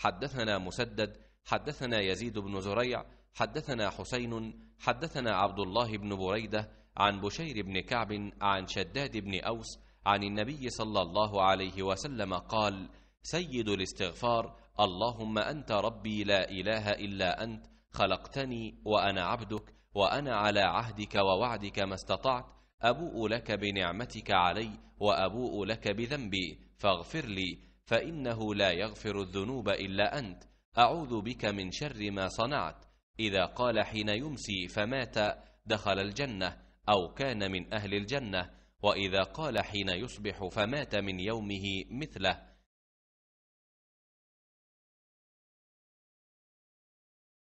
حدثنا مسدد حدثنا يزيد بن زريع حدثنا حسين حدثنا عبد الله بن بريدة عن بشير بن كعب عن شداد بن أوس عن النبي صلى الله عليه وسلم قال: سيد الاستغفار: اللهم أنت ربي لا إله إلا أنت، خلقتني وأنا عبدك، وأنا على عهدك ووعدك ما استطعت، أبوء لك بنعمتك علي وأبوء لك بذنبي، فاغفر لي، فإنه لا يغفر الذنوب إلا أنت، أعوذ بك من شر ما صنعت. إذا قال حين يمسي فمات دخل الجنة أو كان من أهل الجنة، وإذا قال حين يصبح فمات من يومه مثله.